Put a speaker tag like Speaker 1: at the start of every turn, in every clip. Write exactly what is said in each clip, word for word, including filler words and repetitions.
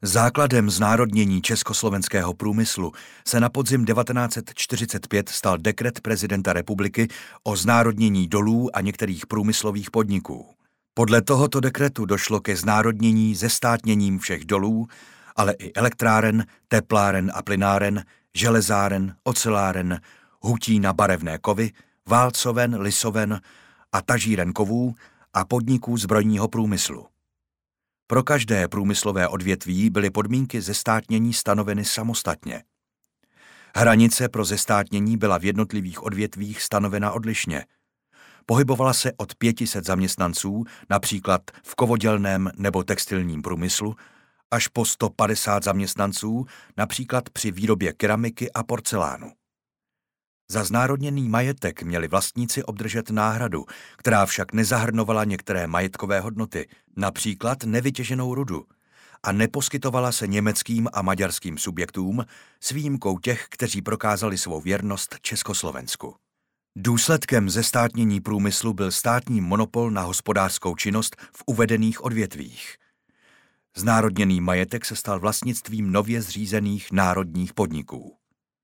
Speaker 1: Základem znárodnění československého průmyslu se na podzim devatenáct set čtyřicet pět stal dekret prezidenta republiky o znárodnění dolů a některých průmyslových podniků. Podle tohoto dekretu došlo ke znárodnění zestátněním všech dolů, ale i elektráren, tepláren a plynáren, železáren, oceláren, hutí na barevné kovy, válcoven, lisoven a tažíren kovů a podniků zbrojního průmyslu. Pro každé průmyslové odvětví byly podmínky zestátnění stanoveny samostatně. Hranice pro zestátnění byla v jednotlivých odvětvích stanovena odlišně. Pohybovala se od pěti set zaměstnanců, například v kovodělném nebo textilním průmyslu, až po sto padesát zaměstnanců, například při výrobě keramiky a porcelánu. Za znárodněný majetek měli vlastníci obdržet náhradu, která však nezahrnovala některé majetkové hodnoty, například nevytěženou rudu, a neposkytovala se německým a maďarským subjektům s výjimkou těch, kteří prokázali svou věrnost Československu. Důsledkem zestátnění průmyslu byl státní monopol na hospodářskou činnost v uvedených odvětvích. Znárodněný majetek se stal vlastnictvím nově zřízených národních podniků.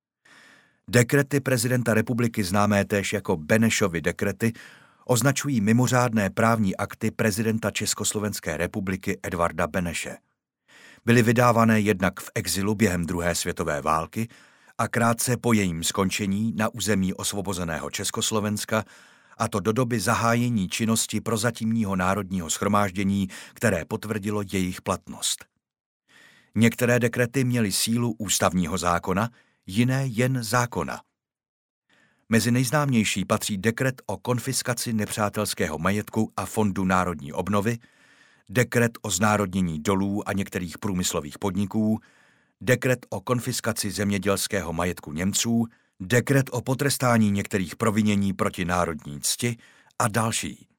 Speaker 1: Dekrety prezidenta republiky, známé též jako Benešovy dekrety, označují mimořádné právní akty prezidenta Československé republiky Edvarda Beneše. Byly vydávané jednak v exilu během druhé světové války a krátce po jejím skončení na území osvobozeného Československa, a to do doby zahájení činnosti prozatímního národního shromáždění, které potvrdilo jejich platnost. Některé dekrety měly sílu ústavního zákona, jiné jen zákona. Mezi nejznámější patří dekret o konfiskaci nepřátelského majetku a Fondu národní obnovy, dekret o znárodnění dolů a některých průmyslových podniků, dekret o konfiskaci zemědělského majetku Němců, dekret o potrestání některých provinění proti národní cti a další.